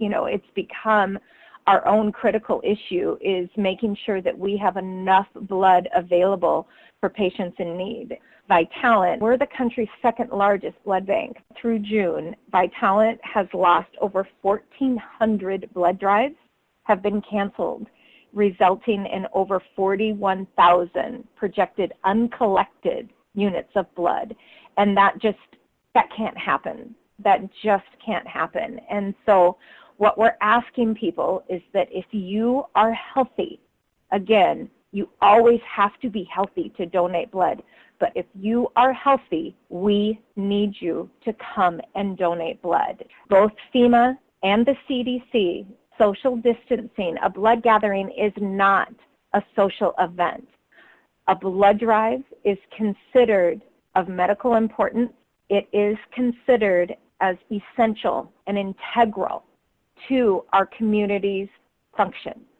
it's become our own critical issue, is making sure that we have enough blood available for patients in need. Vitalant, we're the country's second largest blood bank. Through June, Vitalant has lost over 1,400 blood drives, have been canceled, resulting in over 41,000 projected uncollected units of blood. And that can't happen. That just can't happen. And so what we're asking people is that if you are healthy, again, you always have to be healthy to donate blood. But if you are healthy, we need you to come and donate blood. Both FEMA and the CDC, social distancing, a blood gathering is not a social event. A blood drive is considered of medical importance. It is considered as essential and integral to our community's function.